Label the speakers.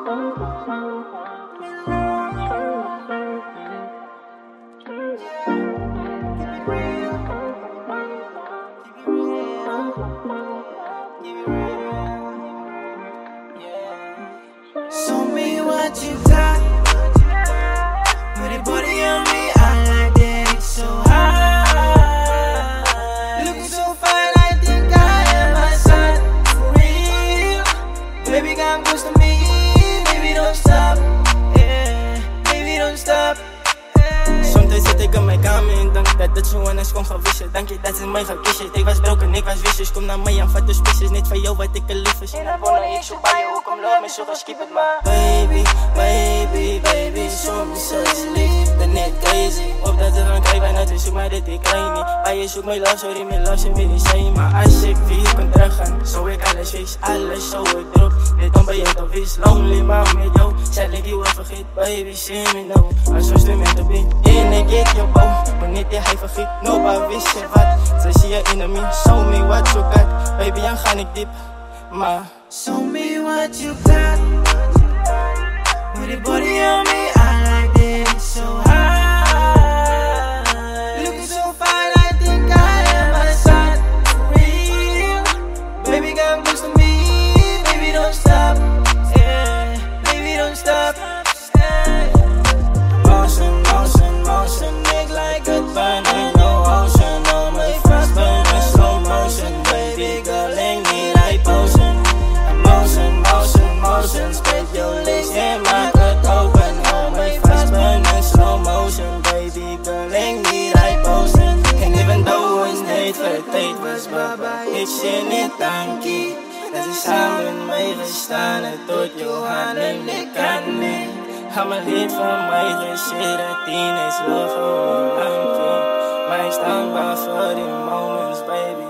Speaker 1: Show me what you got. Put your body on me, I like that it's so high. Looking so fine, I think I am my son. For real, baby, come close to me. Baby, don't stop. Yeah, baby, don't stop.
Speaker 2: Soms zit ik in mijn kamer en denk dat zo'n is kon gaan wissen. Dank je dat ze mij gaan kiezen. Ik was broken, ik was vicious. Kom naar mij en vat de species. Niet van jou wat ik er lief is. En dan wonen ik zo bij je. Hoe kom love me zo keep it maar. Baby, baby, baby. Soms zo is lief. Ben net crazy. Op dat ze gaan krijgen en dat zoek mij dat ik krijg niet. Maar je zoekt mijn love, sorry mijn love zijn weer zijn. Maar als ik weer kan teruggaan. Zo ik alles wees, alles zo ik drop. Dit dan ben je toch is lonely maar met jou. Zeg ik je vergeet, baby, zie me nou. Als zo'n slim in de bin. Ik get je bouw, wanneer hij vergeet, nobody wist je wat. Ze zie je in me, show me what you got. Baby, dan ga ik diep, maar
Speaker 1: show me what you got. Put your body on me, I like that it's so high. Looking so fine, I think I am my son. For real, baby, come close to me. Baby, don't stop. Yeah, baby, don't stop.
Speaker 2: Motion, make like a burning, no ocean. On my fast burning, slow motion. Baby girl, ain't need I potion. Motion, spread your legs, yeah, my cut open. On my fast burning, slow motion. Baby girl, ain't need I potion. And even though it's late, vertijd was baba, ik zie niet dankie. Dat is samen met mij gestaan en tot je hand neem ik aan me. I'm a lead from my shit, that teenage love for me, monkey. My stand by for the moments, baby.